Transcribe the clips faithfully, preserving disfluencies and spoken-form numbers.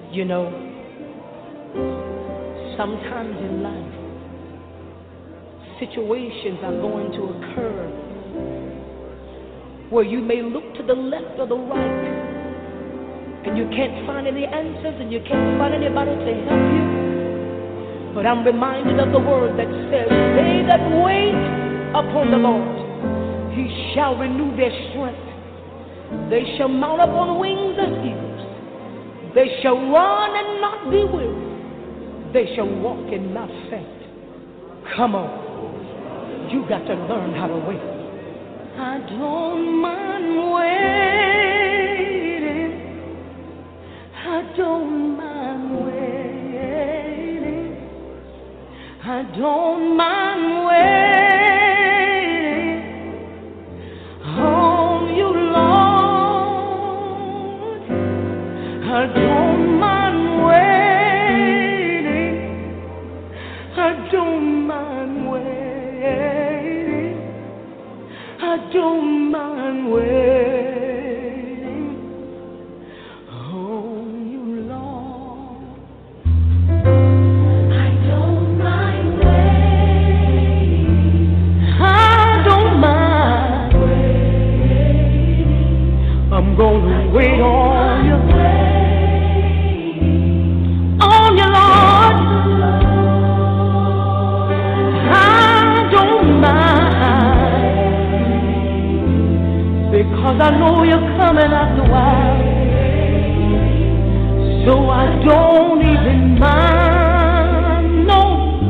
You know, sometimes in life, situations are going to occur where you may look to the left or the right and you can't find any answers and you can't find anybody to help you. But I'm reminded of the word that says, they that wait upon the Lord, he shall renew their strength. They shall mount up on wings as eagles. They shall run and not be weary. They shall walk and not faint. Come on. You got to learn how to wait. I don't mind waiting. I don't mind waiting. I don't mind waiting on you, Lord. I don't mind waiting. I don't mind waiting. I don't mind waiting on you, Lord. I don't mind waiting. I don't mind waiting. I'm gonna wait on you, on you, Lord. I don't mind, because I know you're coming after a while. So I don't even mind, no.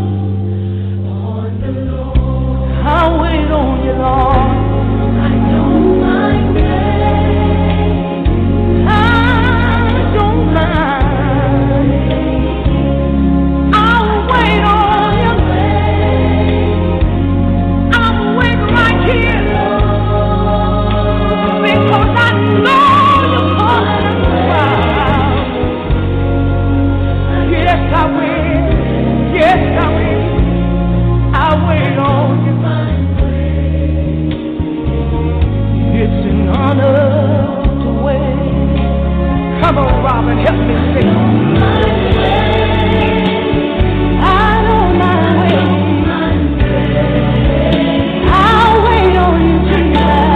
I'll wait on you, Lord. I don't mind waiting. I don't mind. I'll wait on you. I'll wait right here. Because I know you're calling around. Yes, I will. Yes, I will. I'll wait on you. It's an honor to wait. Come on, Robin, help me sing. I don't mind waiting. I'll wait on you tonight.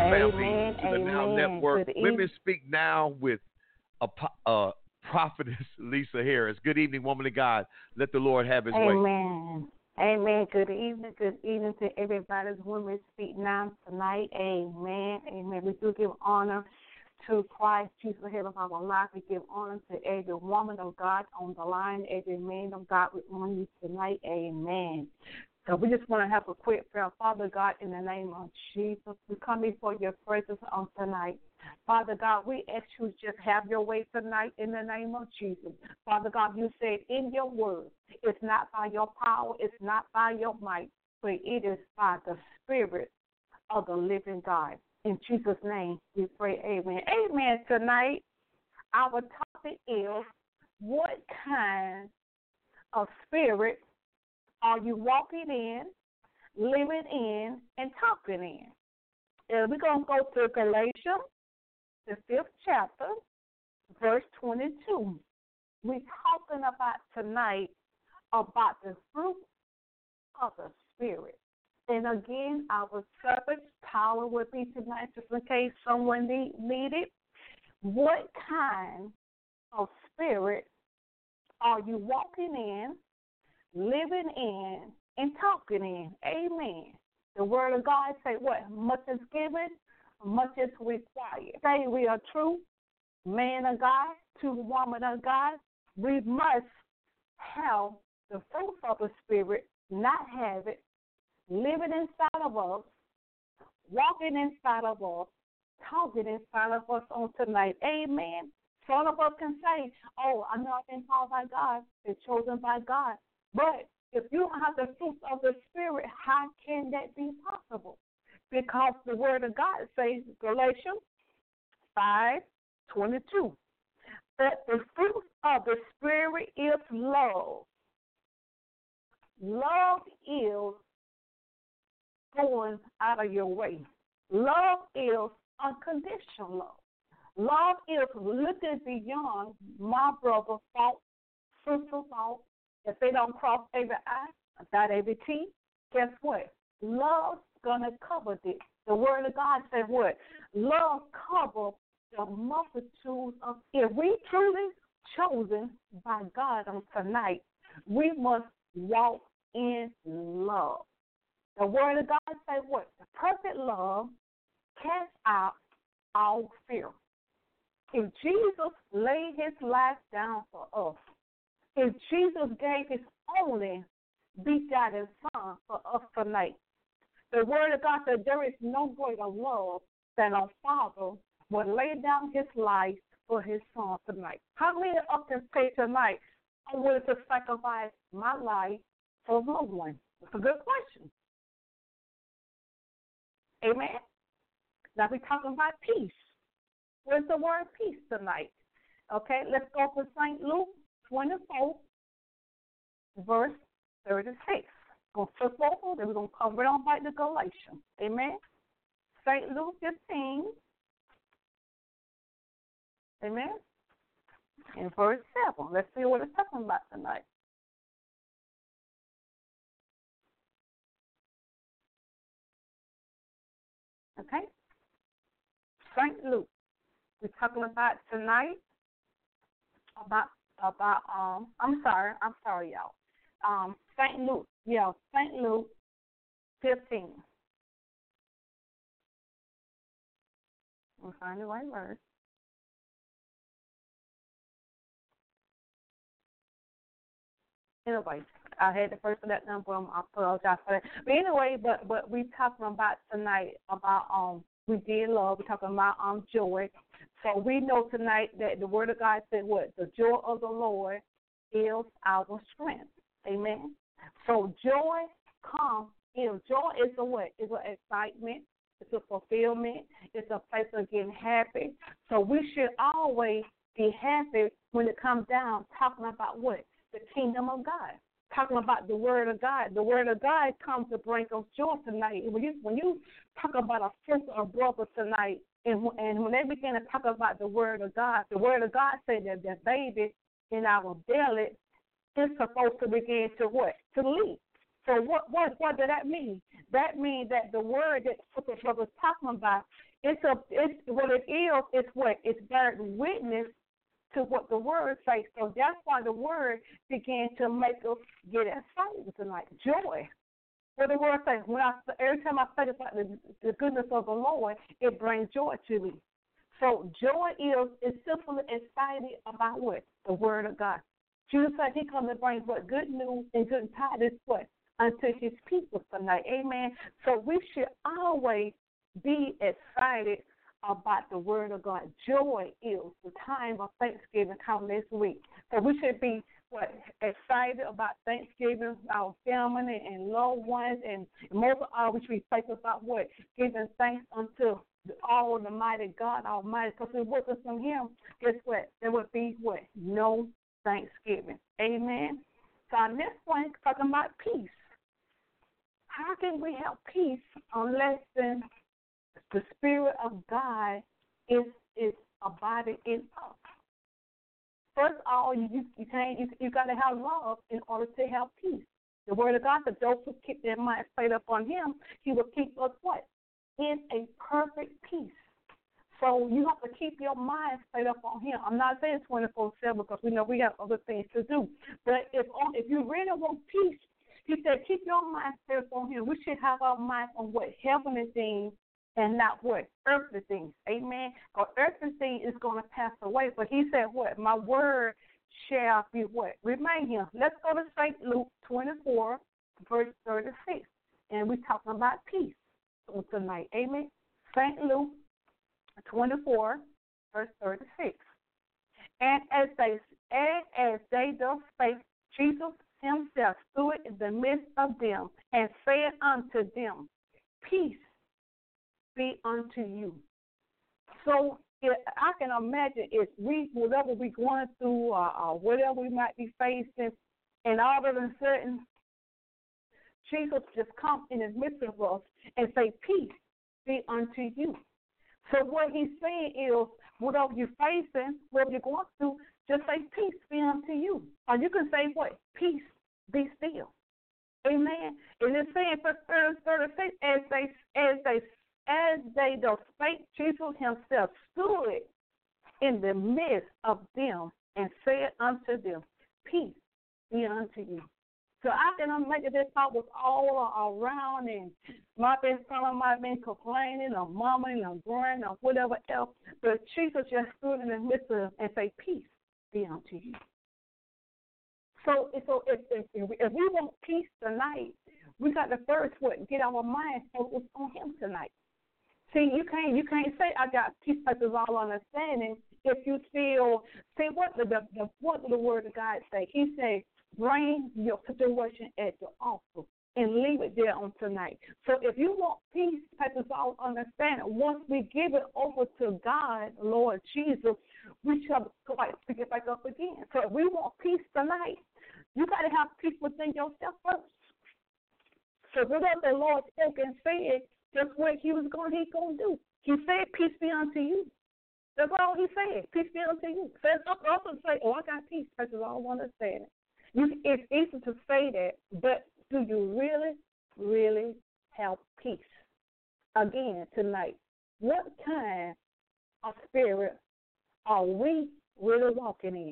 family, Amen. to the Now Amen. Network. Good Women evening. Speak Now with a, uh, prophetess Lisa Harris. Good evening, woman of God. Let the Lord have his way. Amen. Amen. Good evening. Good evening to everybody's Women Speak Now tonight. Amen. Amen. We do give honor to Christ, Jesus, the head of our life. We give honor to every woman of God on the line, every man of God. We honor you tonight. Amen. So we just want to have a quick prayer. Father God, in the name of Jesus, we come before your presence on tonight. Father God, we ask you to just have your way tonight in the name of Jesus. Father God, you said in your word, it's not by your power, it's not by your might, but it is by the Spirit of the living God. In Jesus' name, we pray, amen. Amen. Tonight, our topic is, what kind of spirit are you walking in, living in, and talking in? And we're going to go to Galatians, the fifth chapter, verse twenty-two. We're talking about tonight about the fruit of the Spirit. And again, our service power will be tonight, just in case someone need, need it. What kind of spirit are you walking in, living in, and talking in? Amen. The word of God say what? Much is given, much is required. Say we are true man of God, true woman of God. We must have the fruit of the Spirit, not have it, living inside of us, walking inside of us, talking inside of us on tonight. Amen. Some of us can say, oh, I know I've been called by God, been chosen by God. But if you don't have the fruit of the Spirit, how can that be possible? Because the Word of God says, Galatians five twenty-two, that the fruit of the Spirit is love. Love is going out of your way. Love is unconditional love. Love is looking beyond my brother's fault, sister's fault. If they don't cross every I, dot every T, guess what? Love's going to cover this. The Word of God said what? Love covers the multitude of, if we truly chosen by God on tonight, we must walk in love. The Word of God says what? The perfect love casts out all fear. If Jesus laid his life down for us, if Jesus gave his only begotten Son for us tonight, the Word of God said there is no greater love than a father would lay down his life for his son tonight. How many of us can say tonight, I'm willing to sacrifice my life for a loved one? That's a good question. Amen. Now we're talking about peace. Where's the word peace tonight? Okay, let's go to Saint Luke twenty-four, verse thirty-six. We're going to flip over, then we're going to come right on back to Galatians. Amen. Saint Luke fifteen. Amen. In verse seven. Let's see what it's talking about tonight. Okay? Saint Luke. We're talking about tonight about about um I'm sorry, I'm sorry y'all. Um Saint Luke, yeah, Saint Luke fifteen. We'll find the right verse. Anyway, I had the first of that number. I apologize for that. But anyway, but but we talking about tonight about um we did love. We're talking about um joy. So we know tonight that the Word of God said what? The joy of the Lord is our strength. Amen. So joy comes. You know, joy is a what? It's an excitement. It's a fulfillment. It's a place of getting happy. So we should always be happy when it comes down talking about what? The kingdom of God. Talking about the Word of God. The Word of God comes to bring us joy tonight. When you when you talk about a sister or brother tonight, and, and when they begin to talk about the Word of God, the Word of God said that the baby in our belly is supposed to begin to what? To leap. So what what what does that mean? That means that the word that Sister was talking about, it's a it's what it is. It's what it's bearing witness to what the word says. So that's why the word began to make us get excited tonight. Joy. What the word says, when I every time I think about the, the goodness of the Lord, it brings joy to me. So joy is is simply excited about what? The word of God. Jesus said he comes to bring what? Good news and good tidings what? Unto his people tonight. Amen. So we should always be excited about the word of God. Joy is the time of Thanksgiving coming this week. So we should be what excited about Thanksgiving, our family and loved ones, and most of all, we should be thankful about what? Giving thanks unto all the mighty God Almighty. Because if it wasn't from him, guess what? There would be what? No Thanksgiving. Amen. So our next point is talking about peace. How can we have peace unless then the Spirit of God is is abiding in us? First of all, you you can't you, you got to have love in order to have peace. The Word of God says those who keep their mind stayed up on Him, He will keep us what? In a perfect peace. So you have to keep your mind stayed up on Him. I'm not saying twenty-four seven because we know we have other things to do. But if if you really want peace, He said keep your mind stayed up on Him. We should have our mind on what? Heavenly things and not what? Earthly things. Amen. Because earthly things is going to pass away. But He said what? My word shall be what? Remain here. Let's go to Saint Luke twenty-four, verse thirty-six. And we're talking about peace tonight. Amen. Saint Luke twenty-four, verse thirty-six. And as they and as they thus spake, Jesus himself stood in the midst of them and said unto them, peace be unto you. So it, I can imagine if we, whatever we're going through or, or whatever we might be facing, and all of a sudden, Jesus just come in the midst of us and say, peace be unto you. So what he's saying is, whatever you're facing, whatever you're going through, just say, peace be unto you. Or you can say what? Peace be still. Amen. And it's saying for thirty-six, as they as they as they thus spake, Jesus himself stood in the midst of them and said unto them, peace be unto you. So I can imagine this thought was all around, and my best friend might have been complaining or mumbling or grumbling or whatever else, but Jesus just stood in the midst of them and said, peace be unto you. So, so if, if, if, we, if we want peace tonight, we got to first what? Get our mind focused on Him tonight. See, you can't you can't say I got peace versus all understanding if you still see what the, the, the what did the Word of God say? He said, bring your situation at the altar and leave it there on tonight. So if you want peace, versus all understanding, once we give it over to God, Lord Jesus, we shall like pick it back up again. So if we want peace tonight, you got to have peace within yourself first. So whatever the Lord spoke and said, that's what He was going. He's going to do. He said, "Peace be unto you." That's all He said. Peace be unto you. So it's up also to say, "Oh, I got peace." That's all I understand. You, it's easy to say that, but do you really, really have peace? Again, tonight, what kind of spirit are we really walking in?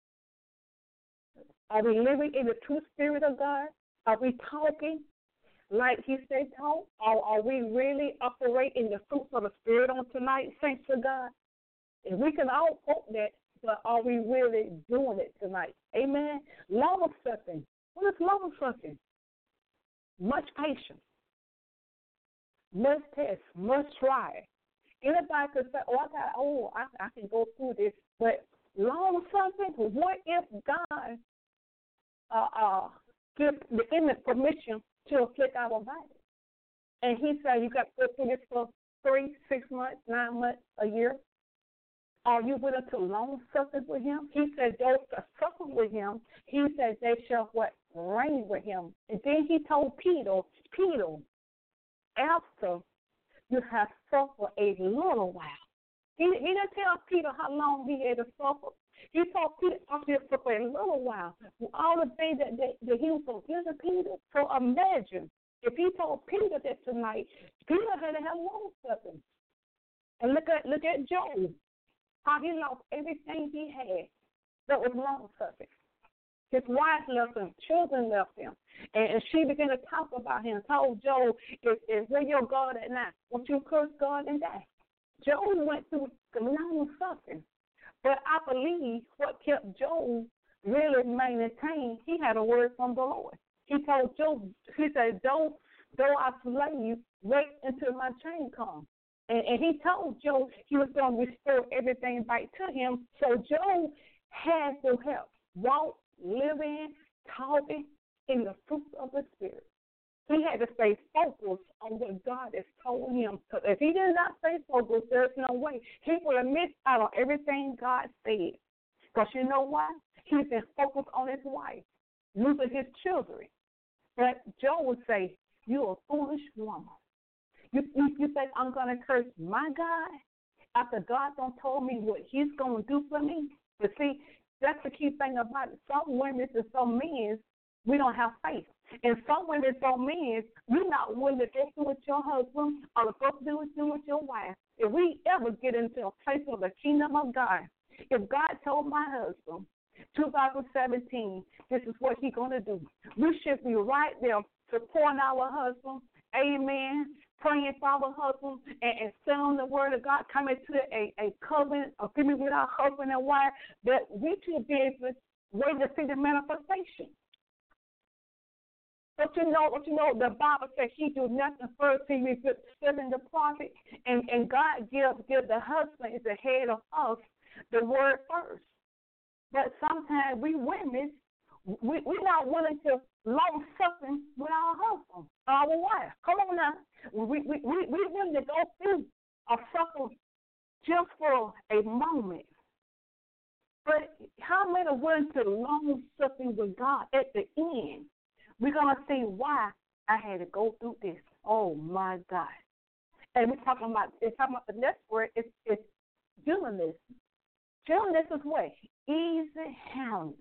Are we living in the true spirit of God? Are we talking like He said talk? Or are we really operating the fruits of the Spirit on tonight, thanks to God? And we can all hope that, but are we really doing it tonight? Amen? Long-suffering. What is long-suffering? Much patience. Much test. Much try. Anybody could say, oh, I got, oh, I, I can go through this. But long-suffering, what if God uh, uh, gives the enemy permission to afflict our body? And He said, you got to go through this for three, six months, nine months, a year. Are you willing to long suffer with Him? He said, those that suffer with Him, He said, they shall what? Reign with Him. And then He told Peter, Peter, after you have suffered a little while. He, he didn't tell Peter how long he had to suffer. He told Peter up here for a little while. All the things that, that, that he was so good to Peter. So imagine if he told Peter that tonight, Peter had to have long suffering. And look at look at Job, how he lost everything he had that was long suffering. His wife left him, children left him, and, and she began to talk about him. Told Job, "Is is where your God at now? Won't you curse God and die?" Job went through long suffering, but I believe what kept Job really maintained, he had a word from the Lord. He told Job, he said, "Though though I slay, wait until my change comes." And, and he told Job he was going to restore everything back to him. So Job had to help walk, live in, talking in the fruits of the Spirit. He had to stay focused on what God has told him. Because if he did not stay focused, there's no way. He would have missed out on everything God said. Because you know why? He's been focused on his wife, losing his children. But Job would say, "You're a foolish woman. You, you, you think I'm going to curse my God after God done told me what he's going to do for me?" But see, that's the key thing about it. Some women and some men, we don't have faith. And some women and some men, we're not willing to go through with your husband or to go through with your wife. If we ever get into a place of the kingdom of God, if God told my husband, two thousand seventeen, this is what he's going to do, we should be right there supporting our husband, amen, praying for our husband, and, and selling the word of God, coming to a, a covenant, agreement with our husband and wife, that we should be able to wait to see the manifestation. But you know, but you know, the Bible says he do nothing first, he reveals seven the prophet, and, and God gives give the husband is the head of us the word first. But sometimes we women, we, we're not willing to long suffering with our husband, our wife. Come on now. We we we we willing to go through a suffer just for a moment. But how many are willing to long suffering with God at the end? We're gonna see why I had to go through this. Oh my God. And we're talking about it's talking about the next word, it's it's gentleness. Gentleness is what? Easy handling.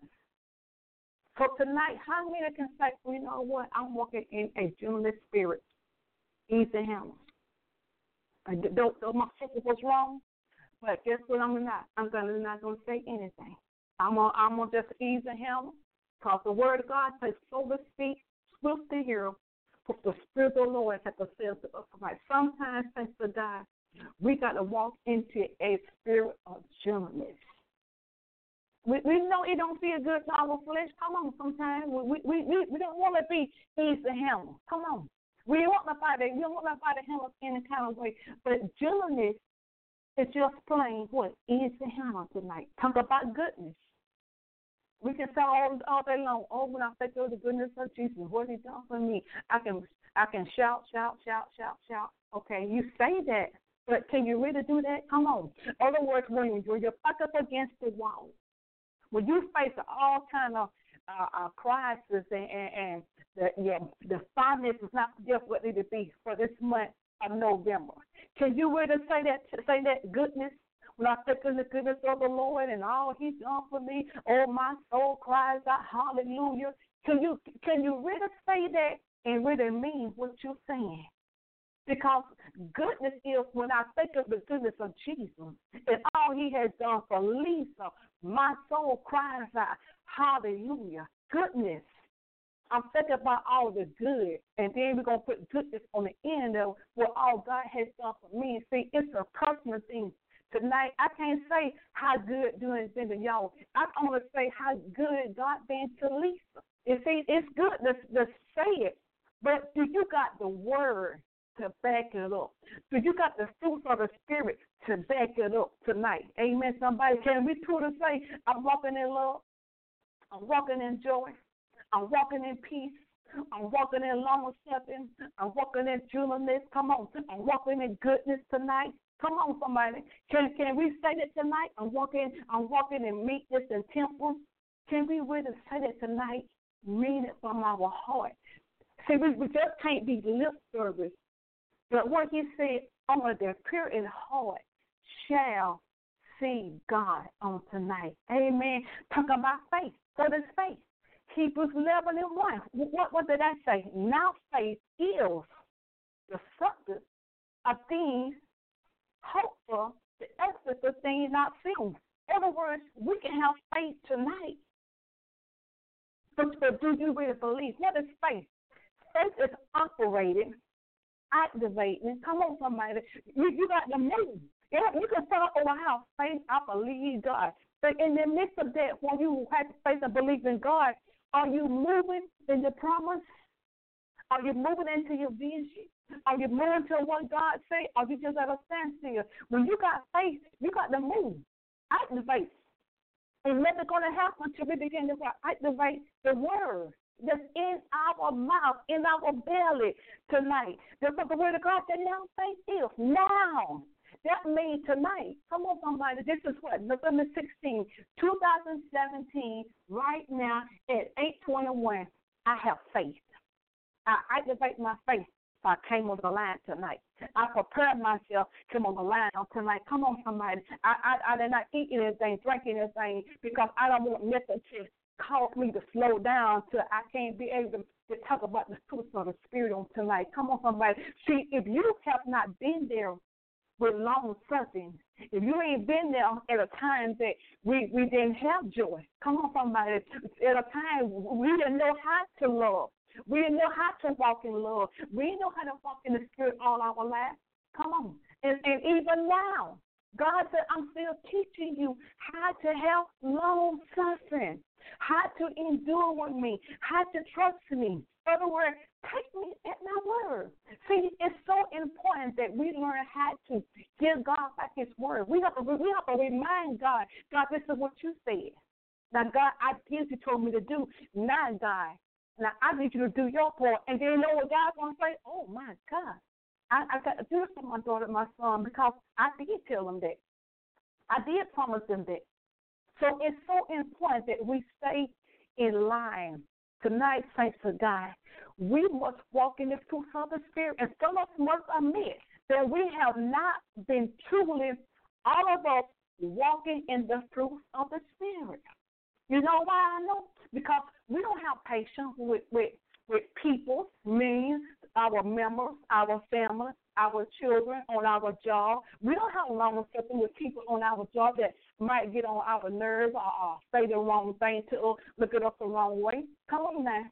So tonight, how many can say, well, you know what, I'm walking in a gentleness spirit, easy handling. Though, though my focus was wrong, but guess what I'm not? I'm gonna not going to say anything. I'm going I'm to just easy handle, because the word of God says, so to speak, swift to hear, for the Spirit of the Lord has to say to us. Like sometimes, thanks to God, we got to walk into a spirit of gentleness. We, we know it don't feel good to our flesh. Come on, sometimes we we we, we don't want to be easy to handle. Come on, we don't want nobody. We don't want nobody to handle us any kind of way. But gentleness is just plain what easy to handle tonight. Talk about goodness. We can say all all day long. Oh, when I think of the goodness of Jesus, what He done for me, I can I can shout, shout, shout, shout, shout. Okay, you say that, but can you really do that? Come on. In other words, when you're back up against the wall, when you face all kind of uh, uh, crisis and, and, and the yeah, the finances not just what they to be for this month of November, can you really say that say that goodness? When I think of the goodness of the Lord and all He's done for me, oh my soul cries out hallelujah. Can you can you really say that and really mean what you're saying? Because goodness is when I think of the goodness of Jesus and all He has done for Lisa, my soul cries out, hallelujah. Goodness. I'm thinking about all the good, and then we're going to put goodness on the end of what all God has done for me. See, it's a personal thing. Tonight, I can't say how good doing been to y'all. I only say how good God been to Lisa. You see, it's good to, to say it, but do you got the word to back it up? Do you got the fruits of the Spirit to back it up tonight? Amen, somebody. Can we truly say, I'm walking in love, I'm walking in joy, I'm walking in peace, I'm walking in long-suffering, I'm walking in gentleness. Come on, I'm walking in goodness tonight. Come on, somebody. Can can we say that tonight? I'm walking, I'm walking in meekness and temperance. Can we really say that tonight? Mean it from our heart. See, we, we just can't be lip service. But what He said, only the pure in heart shall receive God on tonight. Amen. Talk about faith. What is faith? Hebrews eleven and one. What, what did I say? Now faith is the substance of things hoped for, the essence of things not seen. In other words, we can have faith tonight. But, but do you really believe? What is faith? Faith is operating, activating. Come on, somebody. You, you got to move. You, know, you can start over house. Faith, I believe God. But in the midst of that, when you have faith and believe in God, are you moving in the promise? Are you moving into your vision? Are you moving to what God said? Are you just at a standstill? When you got faith, you got to move. Activate. And nothing's going to happen until we begin to activate the word that's in our mouth, in our belly tonight. That's what the word of God said now faith is. Now. That means tonight. Come on, somebody. This is what? November sixteenth, twenty seventeen, right now at eight twenty-one. I have faith. I activate my faith. So I came on the line tonight. I prepared myself, came on the line tonight. Come on, somebody. I, I, I did not eat anything, drink anything, because I don't want nothing to cause me to slow down till I can't be able to, to talk about the fruits of the Spirit on tonight. Come on, somebody. See, if you have not been there with long suffering, if you ain't been there at a time that we, we didn't have joy, come on, somebody. At a time we didn't know how to love. We didn't know how to walk in love. We didn't know how to walk in the Spirit all our lives. Come on. And, and even now, God said, I'm still teaching you how to have long suffering, how to endure with me, how to trust me. In other words, take me at my word. See, it's so important that we learn how to give God back his word. We have to, we have to remind God, God, this is what you said. Now, God, I did what you told me to do. Now, God, now I need you to do your part. And then you know what God's going to say? Oh, my God. I, I got to do this for my daughter and my son because I did tell them that. I did promise them that. So it's so important that we stay in line. Tonight, thanks to God, we must walk in the fruits of the Spirit. And some of us must admit that we have not been truly, all of us, walking in the fruits of the Spirit. You know why I know? Because we don't have patience with, with, with people, means, our members, our family, our children on our job. We don't have long suffering with people on our job that might get on our nerves or, or say the wrong thing to us, look at us the wrong way. Come on now.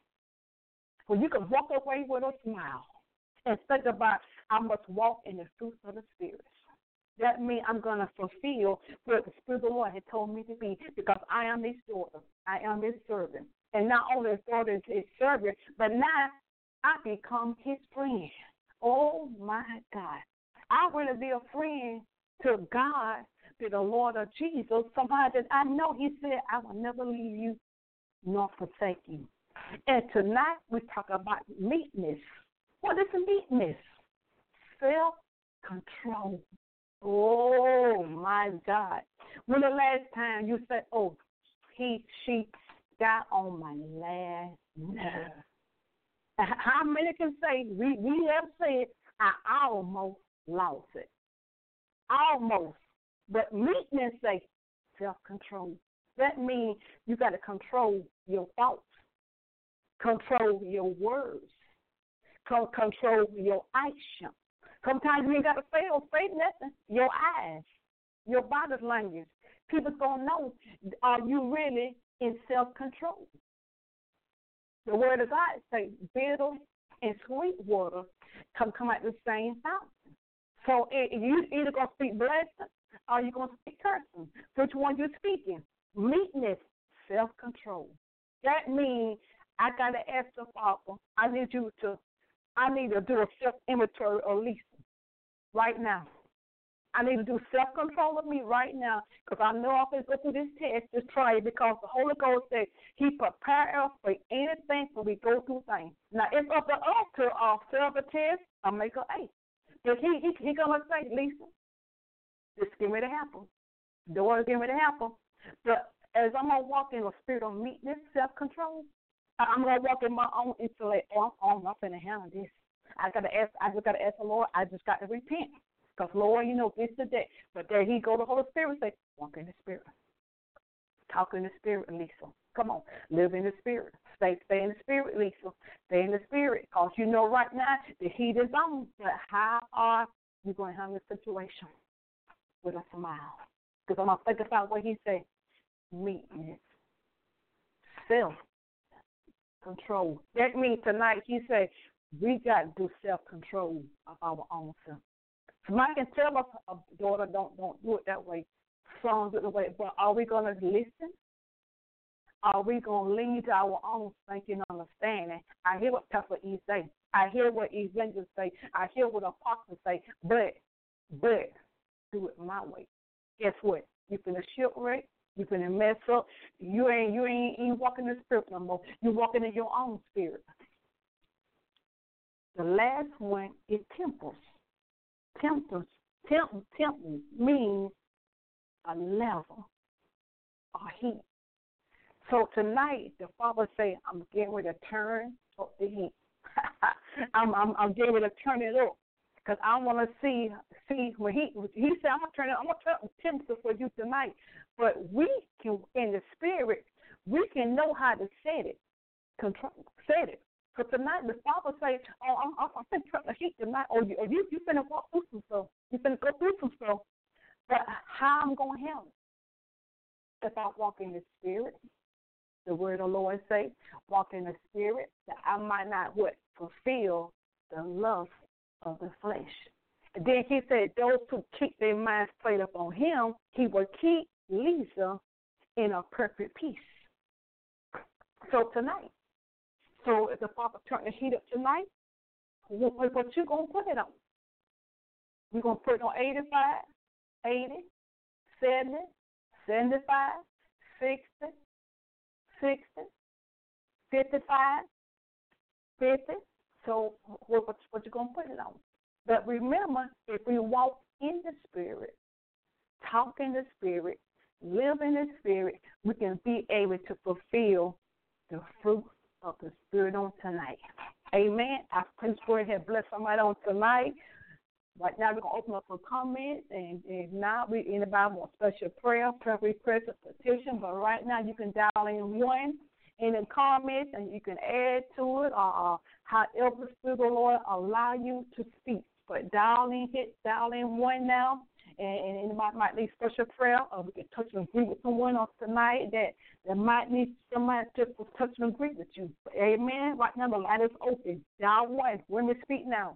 Well, you can walk away with a smile and think about, I must walk in the fruits of the Spirit. That means I'm going to fulfill what the Spirit of the Lord had told me to be because I am his daughter. I am his servant. And not only his daughter is his servant, but now I become his friend. Oh, my God. I want to be a friend to God, to the Lord of Jesus, somebody that I know he said, I will never leave you nor forsake you. And tonight we talk about meekness. What is meekness? Self-control. Oh, my God. When the last time you said, oh, he, she got on my last nerve. How many can say, we, we have said, I almost lost it. Almost. But meekness say self-control. That means you got to control your thoughts, control your words, control your action. Sometimes you ain't got to say or say nothing. Your eyes, your body language. People going to know, are you really in self-control? The word of God says bitter and sweet water come, come out the same fountain. So it, you either going to speak blessing or you're going to speak cursing. Which one you're speaking? Meekness, self-control. That means I got to ask the Father, I need you to, I need to do a self-inventory of Lisa right now. I need to do self-control of me right now because I know I'm going to go through this test, just try it, because the Holy Ghost said he prepared us for anything when we go through things. Now, it's up to us to uh, serve a test or make an A. But he he, he going to say, Lisa, this is getting ready to happen. The door is getting ready to happen. But as I'm going to walk in a spirit of meekness, self-control, I'm going to walk in my own intellect. Oh, I'm, I'm not going to handle this. I got to ask. I just got to ask the Lord. I just got to repent. Because, Lord, you know, this is that. But there he go, the Holy Spirit say, walk in the Spirit. Talk in the Spirit, Lisa. Come on. Live in the Spirit. Stay, stay in the Spirit, Lisa. Stay in the Spirit. Because you know right now the heat is on. But how are you going to handle the situation? With a smile. Because I'm going to think about what he said. Meekness. Self-control. That means tonight he said, we got to do self-control of our own self. Somebody can tell us, a daughter, don't don't do it that way. Sons do it that way. But are we going to listen? Are we going to lean to our own thinking and understanding? I hear what Pastor E say. I hear what evangelists say. I hear what apostles say. But, but, do it my way. Guess what? You finna shipwreck. You finna mess up. You ain't you ain't even walking in the Spirit no more. You're walking in your own spirit. The last one is temples. Temples. Temp, temple means a level, a heat. So tonight, the Father say, I'm getting ready to turn up the heat. I'm, I'm, I'm getting ready to turn it up. Because I want to see, see when he he said, I'm going to turn it, I'm going to turn up the temperature for you tonight. But we can, in the Spirit, we can know how to set it, control, set it. So tonight, the Father say, oh, I'm, I'm, I'm going to turn the heat tonight. Or you, or you, you finna walk through some stuff. You finna go through some stuff. But how I'm going to handle it? If I walk in the Spirit, the word of the Lord say, walk in the Spirit, that I might not, what, fulfill the lust of the flesh. And then he said, those who keep their minds played up on him, he will keep Lisa in a perfect peace. So tonight, so if the Father turn the heat up tonight, what, what you going to put it on? You're going to put it on eighty-five, eighty, seventy, seventy-five, sixty, sixty, fifty-five, fifty. So what, what, what you going to put it on? But remember, if we walk in the Spirit, talk in the Spirit, live in the Spirit, we can be able to fulfill the fruit of the Spirit on tonight. Amen. I pray for have blessed somebody on tonight. Right now, we're going to open up for comments, and if not, we anybody want special prayer, prayer request, or petition. But right now, you can dial in one in the comments, and you can add to it, or uh, however the Spirit of the Lord allow you to speak. But dial in, hit dial in one now, and, and anybody might need special prayer, or we can touch and agree with someone else tonight that, that might need somebody to touch and agree with you. Amen. Right now, the line is open. Dial one. Women speak now.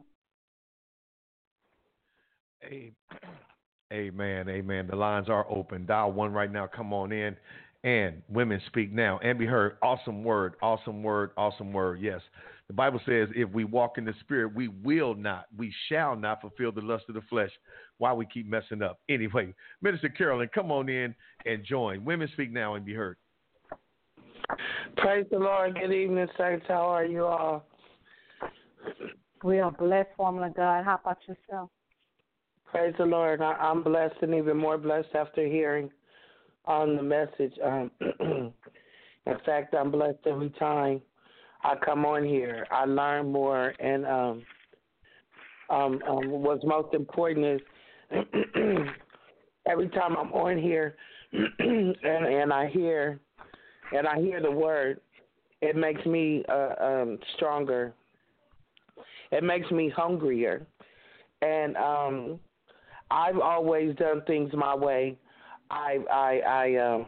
Amen, amen. The lines are open. Dial one right now. Come on in. And women speak now and be heard. Awesome word, awesome word, awesome word. Yes. The Bible says if we walk in the Spirit, we will not, we shall not fulfill the lust of the flesh. Why we keep messing up. Anyway, Minister Carolyn, come on in and join. Women speak now and be heard. Praise the Lord. Good evening, saints. How are you all? We are blessed, woman of God. How about yourself? Praise the Lord. I, I'm blessed and even more blessed after hearing on the message. Um, in fact, I'm blessed every time I come on here. I learn more, and um, um, um, what's most important is every time I'm on here and, and I hear and I hear the word, it makes me uh, um, stronger. It makes me hungrier, and um, I've always done things my way. I I I um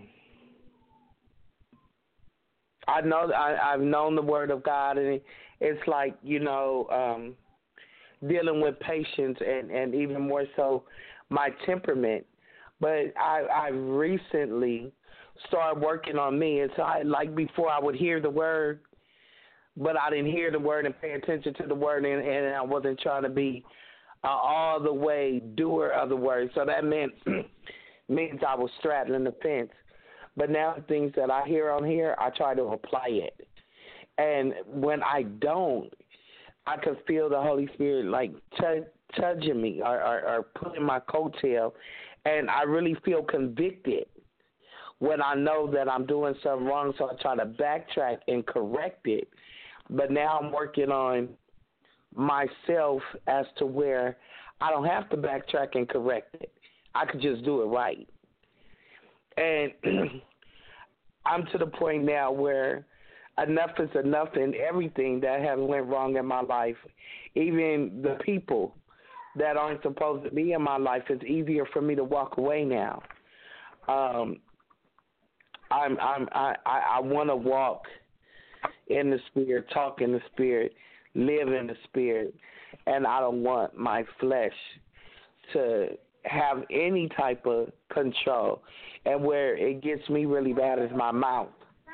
I know I, I've known the word of God, and it, it's like, you know, um, dealing with patience and, and even more so my temperament. But I I recently started working on me. It's I, like before I would hear the word, but I didn't hear the word and pay attention to the word, and, and I wasn't trying to be uh, all the way doer of the word. So that meant means I was straddling the fence. But now the things that I hear on here, I try to apply it. And when I don't, I can feel the Holy Spirit like t- touching me or, or, or pulling my coattail, and I really feel convicted when I know that I'm doing something wrong, so I try to backtrack and correct it. But now I'm working on myself as to where I don't have to backtrack and correct it. I could just do it right. And I'm to the point now where enough is enough in everything that has went wrong in my life. Even the people that aren't supposed to be in my life, it's easier for me to walk away now. Um, I'm, I'm, I, I, I want to walk in the Spirit, talk in the Spirit, live in the Spirit, and I don't want my flesh to have any type of control. And where it gets me really bad is my mouth.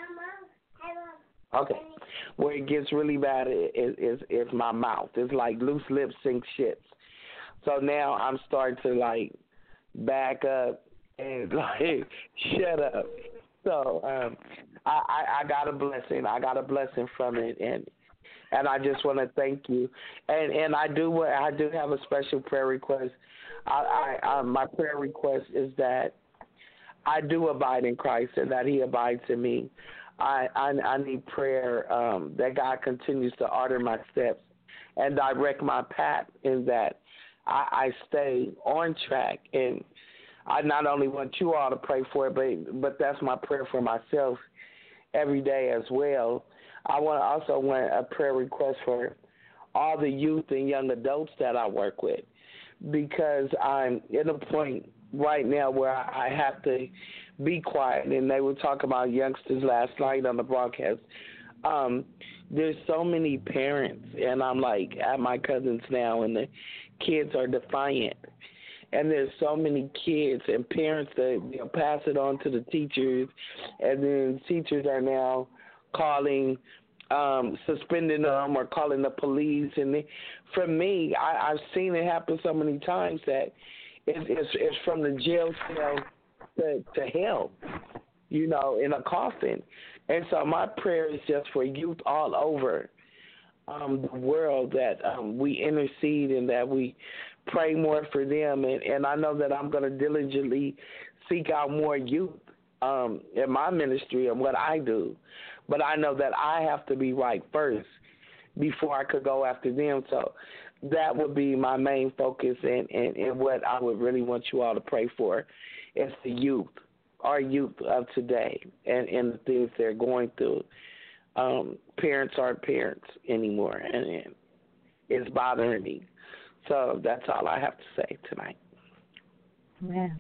Okay. Where it gets really bad is, is, is my mouth. It's like loose lips sink ships. So now I'm starting to, like, back up and, like, shut up. So um, I, I, I got a blessing. I got a blessing from it, and and I just want to thank you. And and I do I do have a special prayer request. I, I, I my prayer request is that I do abide in Christ and that He abides in me. I I, I need prayer um, that God continues to order my steps and direct my path, in that I, I stay on track. And I not only want you all to pray for it, but but that's my prayer for myself every day as well. I want to also want a prayer request for all the youth and young adults that I work with, because I'm at a point right now where I have to be quiet. And they were talking about youngsters last night on the broadcast. Um, there's so many parents, and I'm like at my cousins now, and the kids are defiant. And there's so many kids and parents that, you know, pass it on to the teachers, and then teachers are now calling, um, suspending them or calling the police. And they, for me, I, I've seen it happen so many times that it, it's, it's from the jail cell to, to hell, you know, in a coffin. And so my prayer is just for youth all over um, the world, that um, we intercede and that we pray more for them. And, and I know that I'm going to diligently seek out more youth um, in my ministry and what I do. But I know that I have to be right first before I could go after them. So that would be my main focus, and, and, and what I would really want you all to pray for is the youth, our youth of today, and, and the things they're going through. Um, parents aren't parents anymore, and, and it's bothering me. So that's all I have to say tonight. Amen.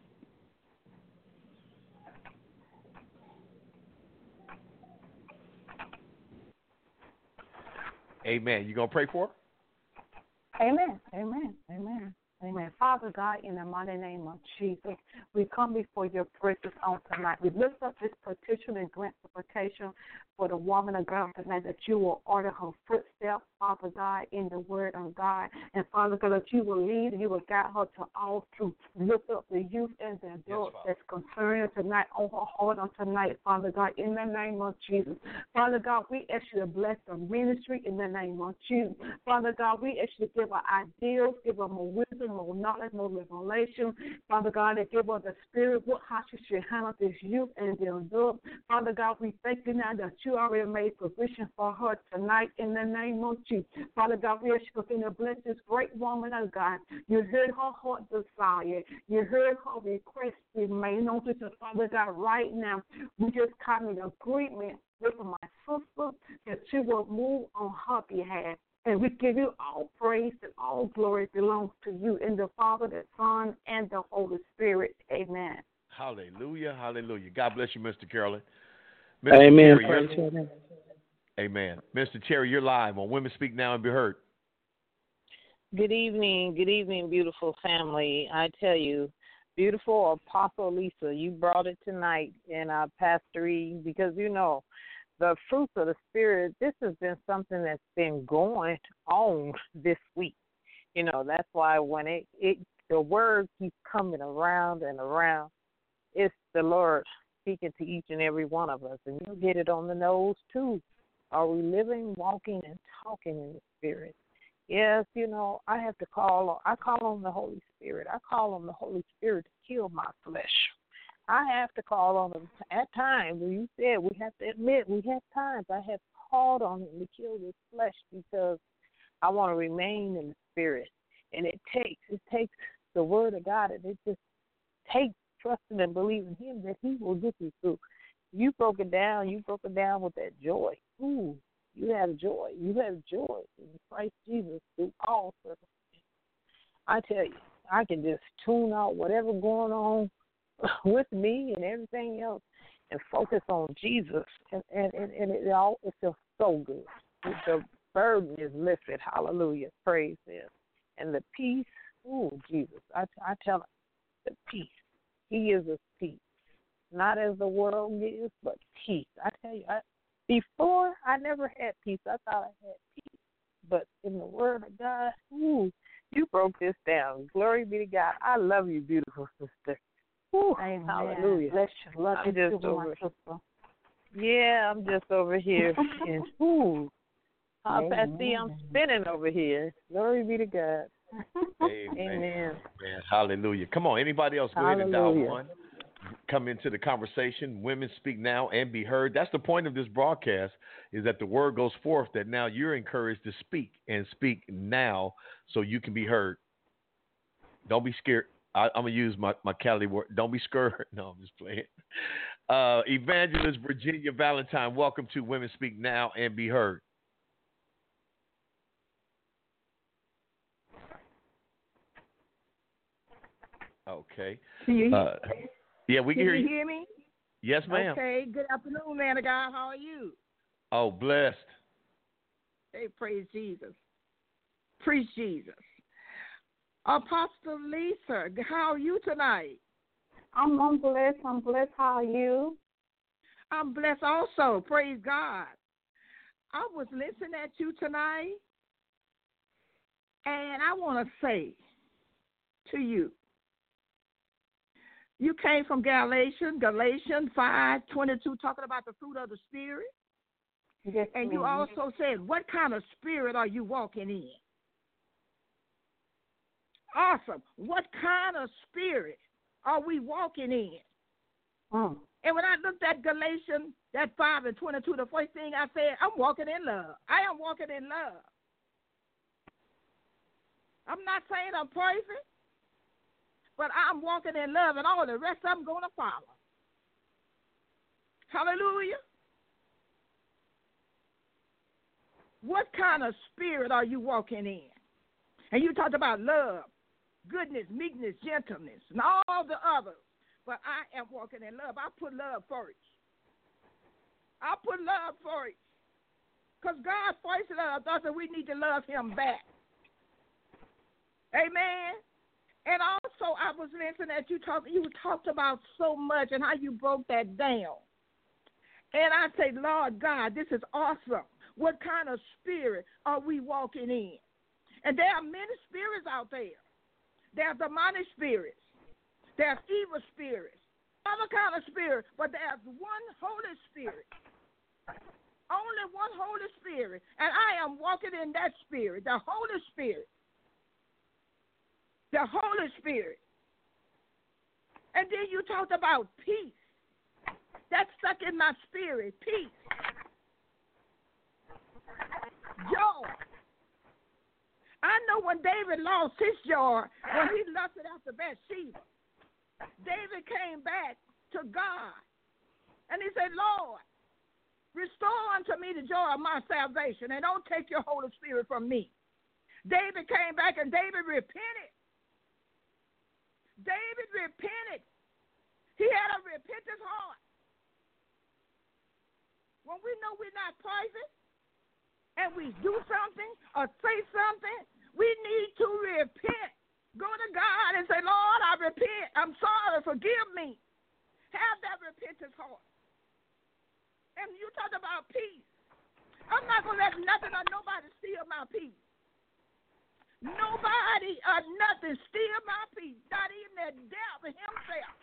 Amen. You going to pray for her? Amen. Amen. Amen. Amen. Father God, in the mighty name of Jesus, we come before your presence on tonight. We lift up this petition and grant supplication for the woman of God tonight, that you will order her footsteps, Father God, in the word of God. And Father God, that you will lead and you will guide her to all truth. Lift up the youth and the adults yes, that's concerned tonight, on her heart on tonight, Father God, in the name of Jesus. Father God, we ask you to bless the ministry in the name of Jesus. Father God, we ask you to give her ideas, give her more wisdom, more knowledge, more revelation. Father God, that give her the spirit, what, how she should handle this youth and the adult. Father God, we thank you now that you already made provision for her tonight in the name of Jesus. Father God, we ask you to continue to bless this great woman of God. You heard her heart desire. You heard her request be made known to us, Father God, right now. We just come in agreement with my sister that you will move on her behalf. And we give you all praise and all glory belongs to you, in the Father, the Son, and the Holy Spirit. Amen. Hallelujah, hallelujah. God bless you, Mister Carolyn. Mister Amen. Terry, amen. Mister Terry, you're live on Women Speak Now and Be Heard. Good evening, good evening, beautiful family. I tell you, beautiful Apostle Lisa, you brought it tonight in our pastory, because, you know, the fruits of the Spirit, this has been something that's been going on this week. You know, that's why when it, it the word keeps coming around and around, it's the Lord speaking to each and every one of us. And you hit it on the nose, too. Are we living, walking, and talking in the Spirit? Yes, you know, I have to call, I call on the Holy Spirit. I call on the Holy Spirit to kill my flesh. I have to call on him at times. You said we have to admit we have times I have called on him to kill this flesh, because I want to remain in the Spirit. And it takes, it takes the word of God, and it just takes trusting and believing Him that He will get you through. You broke it down. You broke it down with that joy. Ooh, you have joy. You have joy in Christ Jesus through all circumstances. I tell you, I can just tune out whatever going on with me and everything else and focus on Jesus, and, and, and, and it all it feels so good. The burden is lifted. Hallelujah. Praise Him. And the peace, ooh, Jesus, I, I tell him, the peace. He gives us peace. Not as the world gives, but peace. I tell you, I, before I never had peace. I thought I had peace. But in the Word of God, ooh, you broke this down. Glory be to God. I love you, beautiful sister. Ooh, Amen. Hallelujah. Bless you. Love I'm you just too, over my sister. Yeah, I'm just over here. and ooh, I'll pass Amen. I'm spinning over here. Glory be to God. Amen. Amen. Amen. Hallelujah. Come on, anybody else? Go ahead and dial Hallelujah. one. Come into the conversation. Women speak now and be heard. That's the point of this broadcast, is that the word goes forth, that now you're encouraged to speak and speak now so you can be heard. Don't be scared. I, I'm going to use my, my Cali word. Don't be scared. No, I'm just playing. Uh, Evangelist Virginia Valentine, welcome to Women Speak Now and Be Heard. Okay. Can you hear, Uh, yeah, we can, can hear you you. hear me? Yes, ma'am. Okay. Good afternoon, man of God. How are you? Oh, blessed. Hey, praise Jesus. Praise Jesus. Apostle Lisa, how are you tonight? I'm, I'm blessed. I'm blessed. How are you? I'm blessed also. Praise God. I was listening at you tonight, and I want to say to you, you came from Galatians, Galatians five twenty-two, talking about the fruit of the Spirit. Yes, And ma'am. you also said, what kind of spirit are you walking in? Awesome. What kind of spirit are we walking in? Mm. And when I looked at Galatians, that five and twenty-two, the first thing I said, I'm walking in love. I am walking in love. I'm not saying I'm perfect, but I'm walking in love, and all the rest I'm going to follow. Hallelujah. What kind of spirit are you walking in? And you talked about love, goodness, meekness, gentleness, and all the others. But I am walking in love. I put love first. I put love first. Because God first loved us, and we need to love Him back. Amen. And also, I was listening as you talked. You talked about so much and how you broke that down. And I say, Lord God, this is awesome. What kind of spirit are we walking in? And there are many spirits out there. There are demonic spirits. There's evil spirits. Other kind of spirit, but there's one Holy Spirit. Only one Holy Spirit. And I am walking in that spirit, the Holy Spirit. The Holy Spirit. And then you talked about peace. That's stuck in my spirit, peace. Joy. I know when David lost his joy, when he lusted after Bathsheba, David came back to God. And he said, Lord, restore unto me the joy of my salvation, and don't take your Holy Spirit from me. David came back, and David repented. David repented. He had a repentant heart. When we know we're not perfect, and we do something or say something, we need to repent. Go to God and say, Lord, I repent. I'm sorry. Forgive me. Have that repentance heart. And you talked about peace. I'm not going to let nothing or nobody steal my peace. Nobody or nothing steal my peace. Not even the devil himself.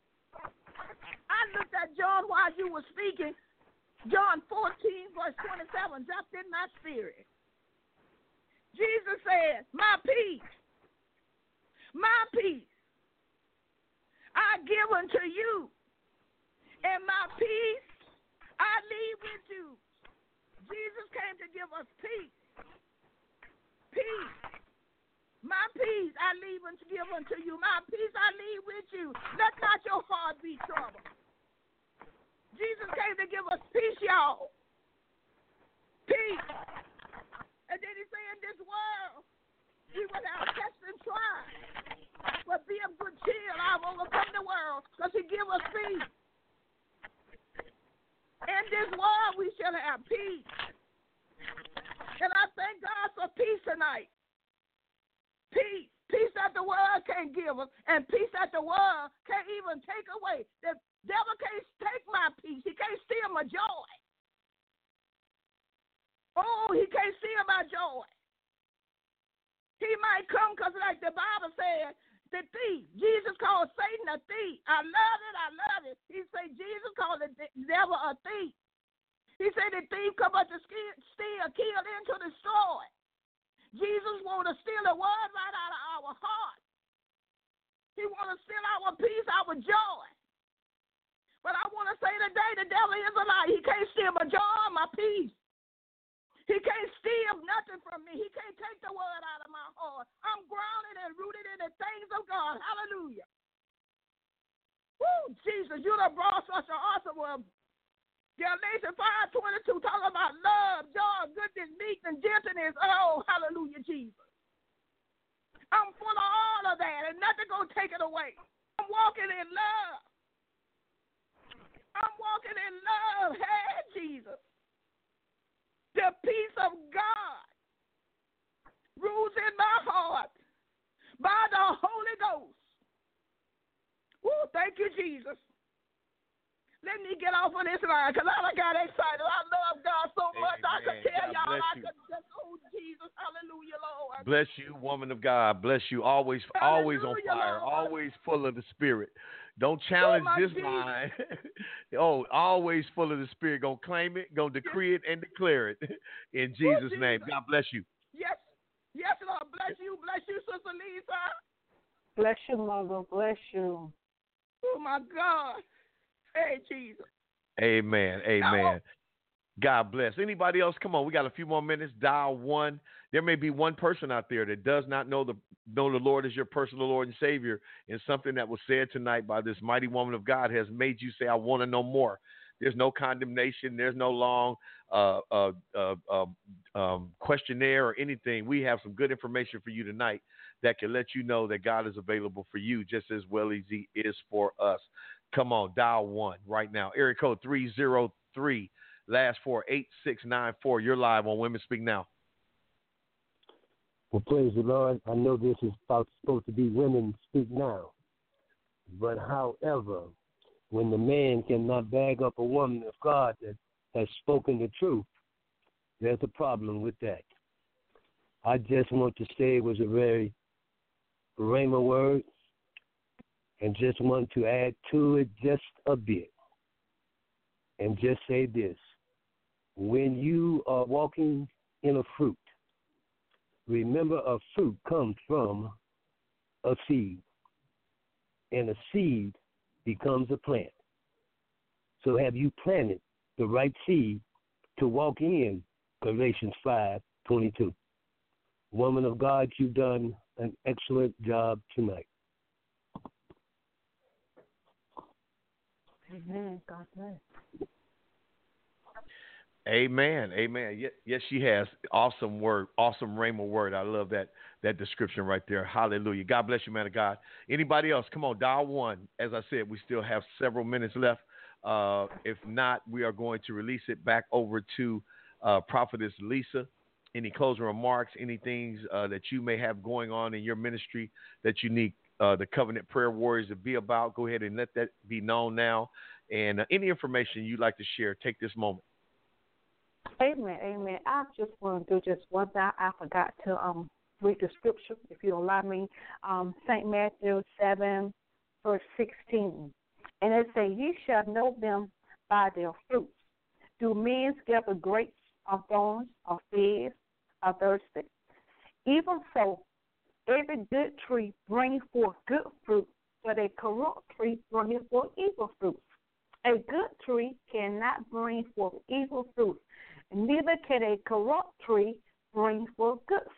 I looked at John while you were speaking. John fourteen, verse twenty-seven, dropped in my spirit. Jesus said, my peace, my peace, I give unto you, and my peace I leave with you. Jesus came to give us peace. Peace. My peace I leave and give unto you. My peace I leave with you. Let not your heart be troubled. Jesus came to give us peace, y'all. Peace. And then he said, in this world, we will have test and try. But be of good cheer. I've overcome the world because he give us peace. In this world, we shall have peace. And I thank God for peace tonight. Peace. Peace that the world can't give us, and peace that the world can't even take away. The devil can't take my peace. He can't steal my joy. Oh, he can't steal my joy. He might come because like the Bible said, the thief. Jesus called Satan a thief. I love it. I love it. He said Jesus called the devil a thief. He said the thief come up to steal, kill, and to destroy. Jesus wants to steal the word right out of our heart. He wants to steal our peace, our joy. But I want to say today, the devil is a lie. He can't steal my joy, my peace. He can't steal nothing from me. He can't take the word out of my heart. I'm grounded and rooted in the things of God. Hallelujah. Woo, Jesus, you done brought such an awesome word. Galatians five twenty-two talking about love, joy, goodness, meekness, and gentleness. Oh, hallelujah, Jesus. I'm full of all of that, and nothing going to take it away. I'm walking in love. I'm walking in love. Hey, Jesus. The peace of God rules in my heart by the Holy Ghost. Woo, thank you, Jesus. Let me get off of this line because I got excited. I love God so much. Amen. I could tell God y'all I could just, oh, Jesus, hallelujah, Lord. Bless you, woman of God. Bless you. Always, always on fire. Lord. Always full of the Spirit. Don't challenge oh, this Jesus. line. oh, always full of the Spirit. Gonna claim it, gonna decree it, and declare it in Jesus' oh, name. God bless you. Yes, yes, Lord. Bless you, bless you, Sister Lisa. Bless you, Mother. Bless you. Oh my God. Hey, Jesus. Amen. Amen. God bless. Anybody else? Come on. We got a few more minutes. Dial one. There may be one person out there that does not know the know the Lord as your personal Lord and Savior, and something that was said tonight by this mighty woman of God has made you say, I want to know more. There's no condemnation. There's no long uh, uh, uh, uh, um, questionnaire or anything. We have some good information for you tonight that can let you know that God is available for you just as well as he is for us. Come on, dial one right now. Area code three zero three, last four, eight six nine four. You're live on Women Speak Now. Well, praise the Lord. I know this is about, supposed to be Women Speak Now. But however, when the man cannot bag up a woman of God that has spoken the truth, there's a problem with that. I just want to say it was a very rhema word, and just want to add to it just a bit. And just say this. When you are walking in a fruit, remember a fruit comes from a seed. And a seed becomes a plant. So have you planted the right seed to walk in Galatians five twenty-two? Woman of God, you've done an excellent job tonight. Amen. God bless. Amen. Amen. Yes, yes, she has. Awesome word. Awesome rhema word. I love that that description right there. Hallelujah. God bless you, man of God. Anybody else? Come on, dial one. As I said, we still have several minutes left. Uh, if not, we are going to release it back over to uh, Prophetess Lisa. Any closing remarks, any things uh, that you may have going on in your ministry that you need uh, the Covenant Prayer Warriors to be about, go ahead and let that be known now. And uh, any information you'd like to share, take this moment. Amen, amen. I just want to do just one thing. I forgot to um read the scripture, if you allow me. Um, Saint Matthew seven, verse sixteen. And it says, ye shall know them by their fruits. Do men gather grapes of thorns, or figs, or thirsty? Even so, every good tree brings forth good fruit, but a corrupt tree brings forth evil fruit. A good tree cannot bring forth evil fruit, neither can a corrupt tree bring forth good fruit.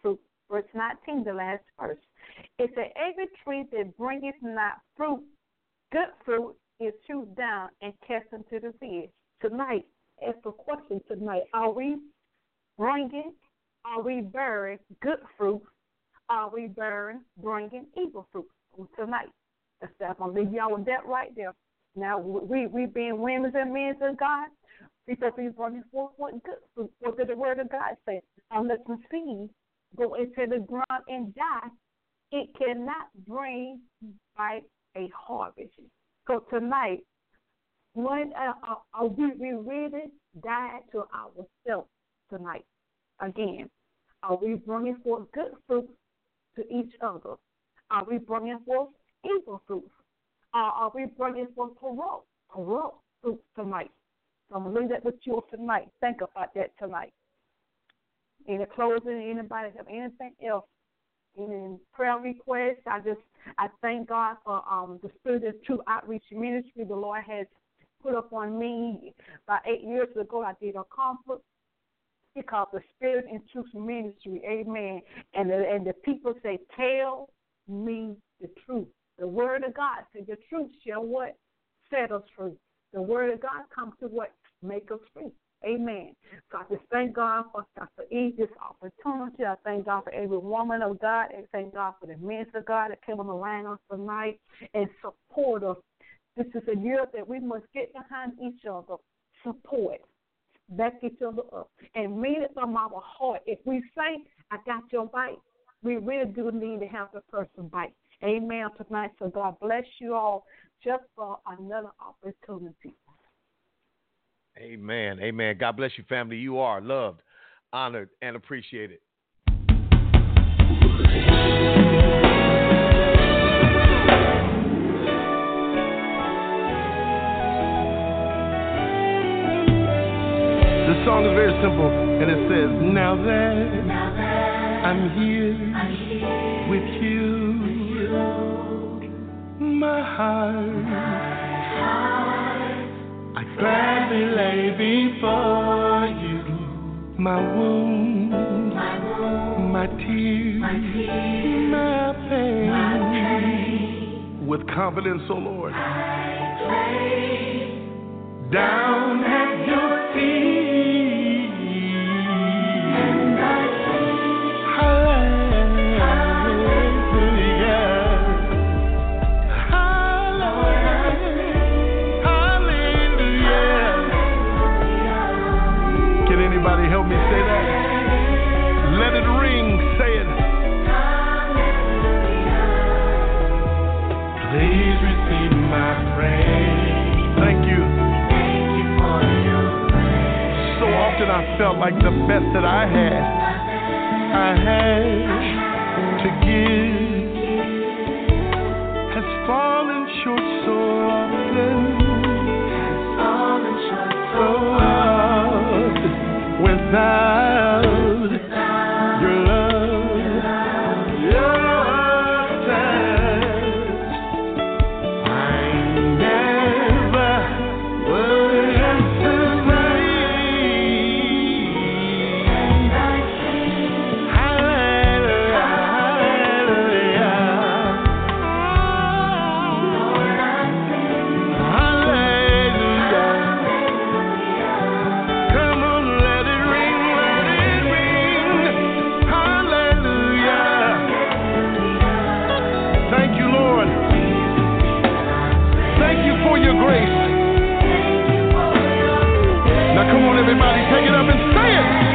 verse nineteen, the last verse. It said, every tree that bringeth not fruit, good fruit, is chewed down and cast into the sea. Tonight, ask a question tonight. Are we bringing, are we bearing good fruit? Are we bearing, bringing evil fruit tonight? That's that. I'm going to leave y'all with that right there. Now, we, we being women and men of God, we supposed to be bringing forth what good fruit. What did the word of God say? Unless the seed go into the ground and die, it cannot bring back a harvest. So tonight, when uh, uh, we, we really died to ourselves tonight. Again, are we bringing forth good fruit to each other? Are we bringing forth evil fruit? Uh, are we bringing forth corrupt, corrupt fruit tonight? So I'm going to leave that with you tonight. Think about that tonight. In the closing, anybody have anything else? Any prayer requests? I just, I thank God for um, the Spirit of True Outreach Ministry the Lord has put up on me. About eight years ago, I did a conference. It's called the Spirit and Truth Ministry. Amen. And the, and the people say, tell me the truth. The word of God said the truth shall what? Set us free. The word of God comes to what? Make us free. Amen. So I just thank God for Doctor E, this opportunity. I thank God for every woman of God. I thank God for the men of God that came on the line on tonight and support us. This is a year that we must get behind each other, support, back each other up, and mean it from our heart. If we say, I got your bite, we really do need to have the person bite. Amen tonight. So God bless you all just for another opportunity. Amen. Amen. God bless you, family. You are loved, honored, and appreciated. The song is very simple, and it says, now that, now that I'm, here I'm here with you, you my heart, my heart I gladly lay before you my wounds, my, wound, my tears, my, tears my, pain. my pain. With confidence, O Lord, I lay down at your feet. Help me say that. Let it ring. Say it. Please receive my praise. Thank you. Thank you for your praise. So often I felt like the best that I had, I had to give, has fallen short so often. Has fallen short so often. Without your love, your touch, I never would have survived. Hallelujah, hallelujah. Everybody take it up and say it.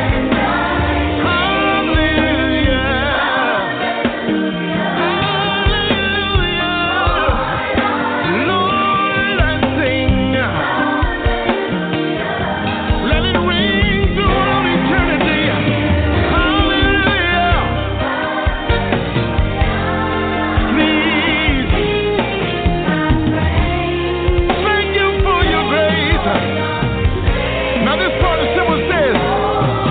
Now this part of the symbol says,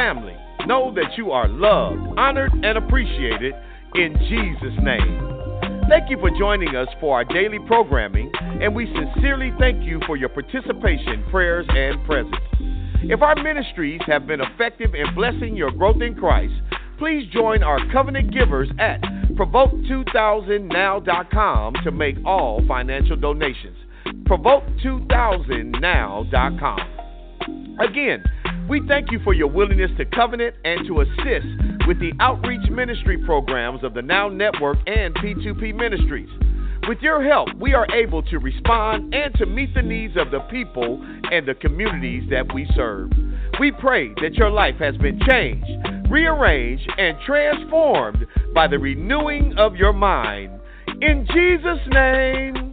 family, know that you are loved, honored, and appreciated in Jesus' name. Thank you for joining us for our daily programming, and we sincerely thank you for your participation, prayers, and presence. If our ministries have been effective in blessing your growth in Christ, please join our covenant givers at provoke two thousand now dot com to make all financial donations. provoke two thousand now dot com. Again, we thank you for your willingness to covenant and to assist with the outreach ministry programs of the Now Network and P two P Ministries. With your help, we are able to respond and to meet the needs of the people and the communities that we serve. We pray that your life has been changed, rearranged, and transformed by the renewing of your mind. In Jesus' name.